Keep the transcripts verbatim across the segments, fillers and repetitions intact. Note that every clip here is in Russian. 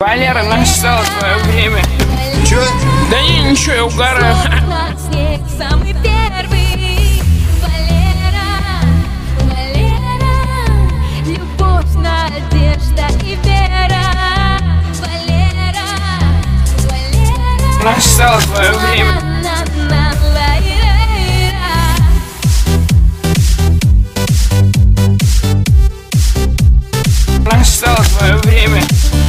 Валера, настало твое время. Чё? Да не, ничего, я угораю. Самый первый Валера, Валера, любовь, надежда и вера. Валера, Валера, Настало твое время. Настало твое время.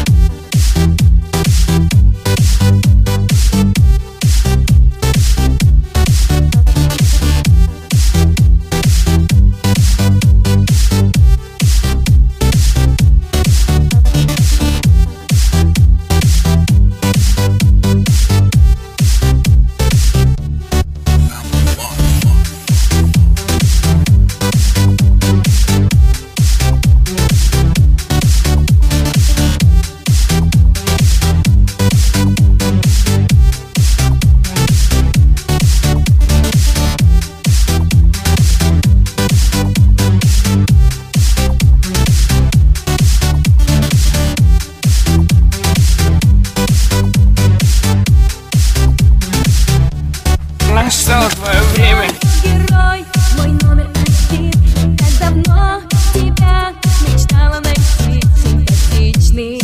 Настало твое время. Герой, мой номер один. Как давно тебя мечтала найти. Симпатичный,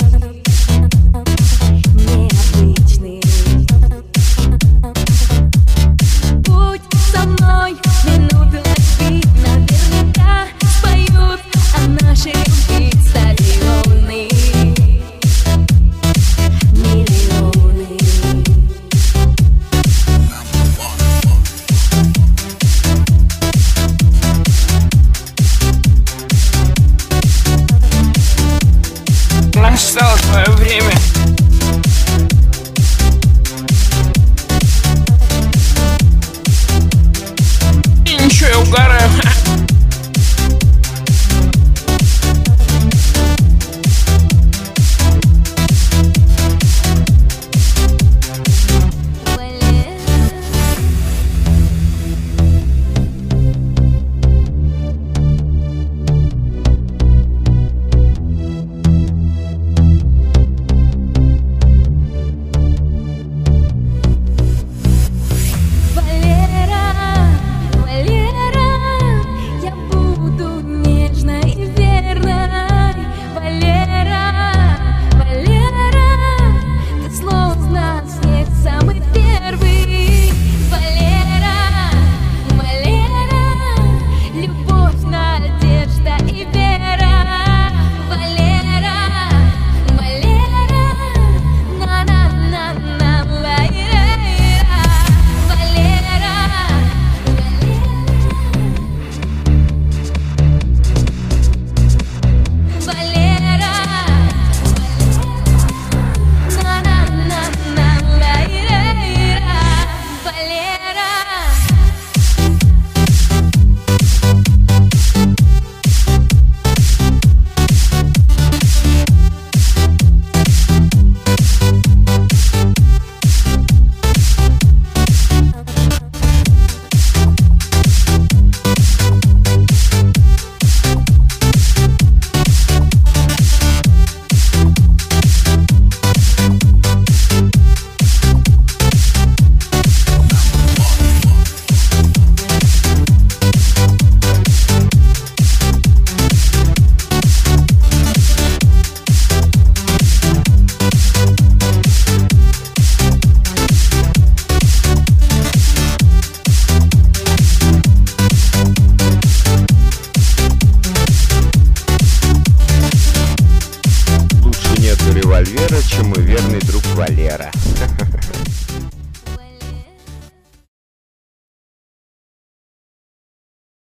необычный. Будь со мной минуту любви. Наверняка споют о нашей любви стадионы. Миллионы. Настало твое время. И ничего, я угораю. Револьвера, чем мой верный друг Валера.